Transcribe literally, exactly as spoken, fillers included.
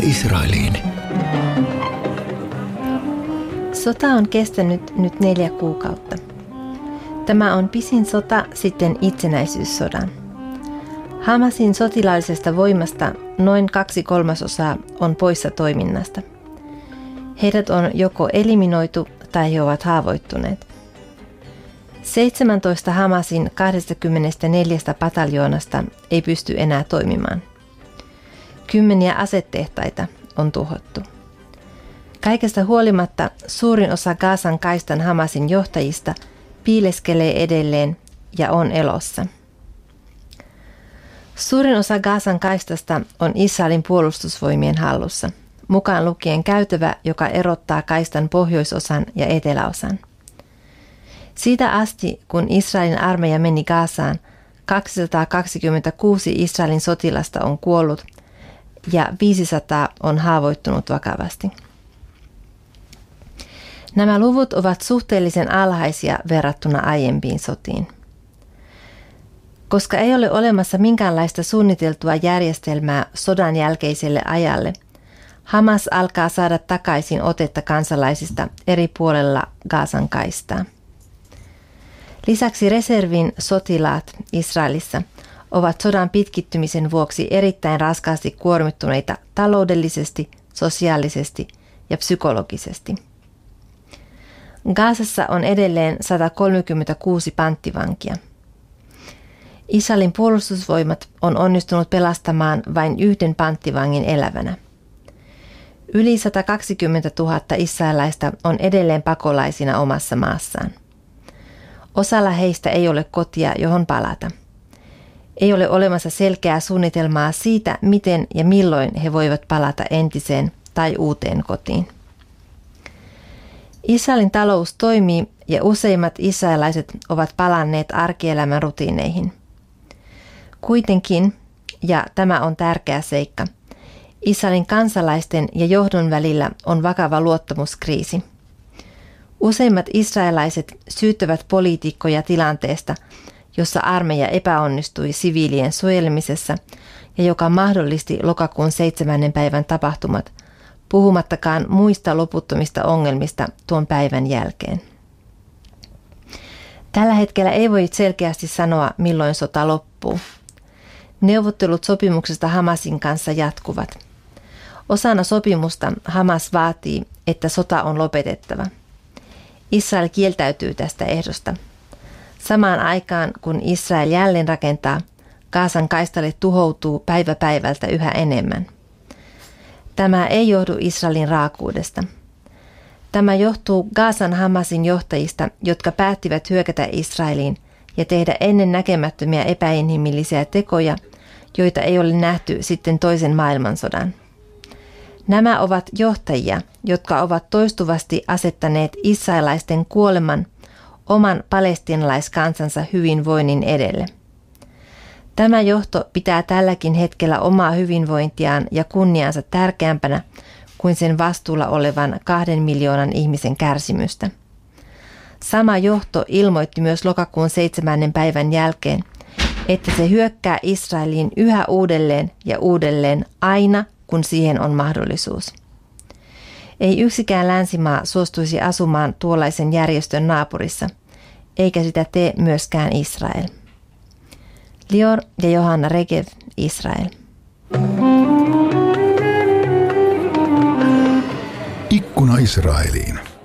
Israeliin. Sota on kestänyt nyt neljä kuukautta. Tämä on pisin sota sitten itsenäisyyssodan. Hamasin sotilaallisesta voimasta noin kaksi kolmasosaa on poissa toiminnasta. Heidät on joko eliminoitu tai he ovat haavoittuneet. seitsemäntoista Hamasin kaksikymmentäneljä pataljoonasta ei pysty enää toimimaan. Kymmeniä asetehtaita on tuhottu. Kaikesta huolimatta suurin osa Gazan kaistan Hamasin johtajista piileskelee edelleen ja on elossa. Suurin osa Gazan kaistasta on Israelin puolustusvoimien hallussa, mukaan lukien käytävä, joka erottaa kaistan pohjoisosan ja eteläosan. Siitä asti, kun Israelin armeija meni Gazaan, kaksisataakaksikymmentäkuusi Israelin sotilasta on kuollut ja viisisataa on haavoittunut vakavasti. Nämä luvut ovat suhteellisen alhaisia verrattuna aiempiin sotiin. Koska ei ole olemassa minkäänlaista suunniteltua järjestelmää sodan jälkeiselle ajalle, Hamas alkaa saada takaisin otetta kansalaisista eri puolella Gazan kaistaa. Lisäksi reservin sotilaat Israelissa ovat sodan pitkittymisen vuoksi erittäin raskaasti kuormittuneita taloudellisesti, sosiaalisesti ja psykologisesti. Gazassa on edelleen sata kolmekymmentäkuusi panttivankia. Israelin puolustusvoimat on onnistunut pelastamaan vain yhden panttivangin elävänä. Yli sata kaksikymmentätuhatta israelaista on edelleen pakolaisina omassa maassaan. Osalla heistä ei ole kotia, johon palata. Ei ole olemassa selkeää suunnitelmaa siitä, miten ja milloin he voivat palata entiseen tai uuteen kotiin. Israelin talous toimii ja useimmat israelaiset ovat palanneet arkielämän rutiineihin. Kuitenkin, ja tämä on tärkeä seikka, Israelin kansalaisten ja johdon välillä on vakava luottamuskriisi. Useimmat israelaiset syyttävät poliitikkoja tilanteesta, jossa armeija epäonnistui siviilien suojelemisessa ja joka mahdollisti lokakuun seitsemännen päivän tapahtumat, puhumattakaan muista loputtomista ongelmista tuon päivän jälkeen. Tällä hetkellä ei voi selkeästi sanoa, milloin sota loppuu. Neuvottelut sopimuksesta Hamasin kanssa jatkuvat. Osana sopimusta Hamas vaatii, että sota on lopetettava. Israel kieltäytyy tästä ehdosta. Samaan aikaan, kun Israel jälleen rakentaa, Gazan kaistalle tuhoutuu päivä päivältä yhä enemmän. Tämä ei johdu Israelin raakuudesta. Tämä johtuu Gazan Hamasin johtajista, jotka päättivät hyökätä Israeliin ja tehdä ennen näkemättömiä epäinhimillisiä tekoja, joita ei ole nähty sitten toisen maailmansodan. Nämä ovat johtajia, jotka ovat toistuvasti asettaneet israelaisten kuoleman oman palestiinalaiskansansa hyvinvoinnin edelle. Tämä johto pitää tälläkin hetkellä omaa hyvinvointiaan ja kunniansa tärkeämpänä kuin sen vastuulla olevan kahden miljoonan ihmisen kärsimystä. Sama johto ilmoitti myös lokakuun seitsemännen päivän jälkeen, että se hyökkää Israeliin yhä uudelleen ja uudelleen aina, kun siihen on mahdollisuus. Ei yksikään länsimaa suostuisi asumaan tuollaisen järjestön naapurissa, eikä sitä tee myöskään Israel. Lior ja Johanna Regev, Israel. Ikkuna Israeliin.